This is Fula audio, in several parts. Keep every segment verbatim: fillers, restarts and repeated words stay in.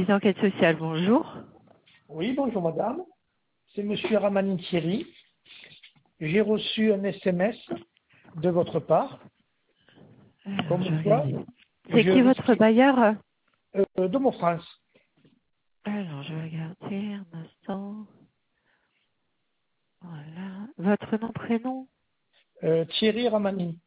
service d'enquête sociale, bonjour. Oui, bonjour madame. C'est monsieur Ramani Thierry. J'ai reçu un S M S de votre part, Alors, comme je vais quoi regarder. C'est je qui votre risquais bailleur? euh, de mon France. Alors, je vais regarder un instant. Voilà. Votre nom, prénom? Euh, Thierry Ramani.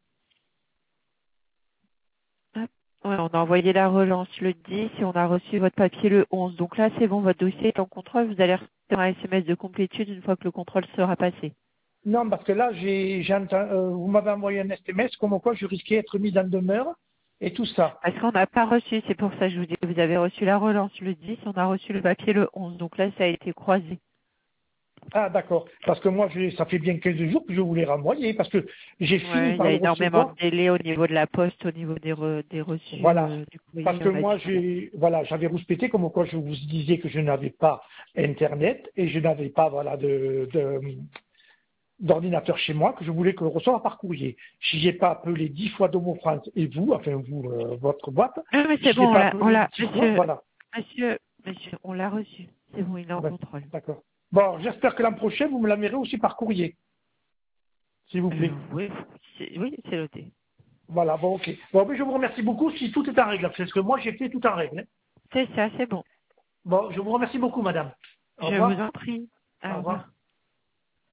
Hop. Ouais, on a envoyé la relance le dix et on a reçu votre papier le onze. Donc là, c'est bon, votre dossier est en contrôle. Vous allez recevoir un S M S de complétude une fois que le contrôle sera passé. Non, parce que là, j'ai, j'ai enten- euh, vous m'avez envoyé un S M S comme quoi je risquais d'être mis en demeure et tout ça. Parce qu'on n'a pas reçu, c'est pour ça que je vous dis, vous avez reçu la relance le dix, on a reçu le papier le onze. Donc là, ça a été croisé. Ah d'accord, parce que moi, j'ai- ça fait bien quinze jours que je voulais renvoyer, parce que j'ai fini Ouais, il y par a le énormément de recevoir. délais au niveau de la poste, au niveau des, re- des reçus Voilà. euh, du Parce courrier, que on a moi, du mal. j'ai, voilà, j'avais rouspété comme quoi je vous disais que je n'avais pas Internet et je n'avais pas, voilà, de, de- d'ordinateur chez moi, que je voulais que le recevoir par courrier. Si j'ai pas appelé dix fois Domo France et vous, enfin vous, euh, votre boîte, Ah, mais c'est si j'ai bon, on pas l'a, on appelé l'a, dix fois, monsieur, voilà. monsieur, monsieur, on l'a reçu. C'est bon, il est en Ouais, contrôle. d'accord. Bon, j'espère que l'an prochain, vous me l'enverrez aussi par courrier, s'il vous Euh, plaît. oui, c'est, oui, c'est noté. Voilà, bon, ok. Bon, mais je vous remercie beaucoup si tout est en règle, parce que moi, j'ai fait tout en règle. hein. C'est ça, c'est bon. Bon, je vous remercie beaucoup, madame. Au Je vous revoir. en prie. Au Au revoir. revoir.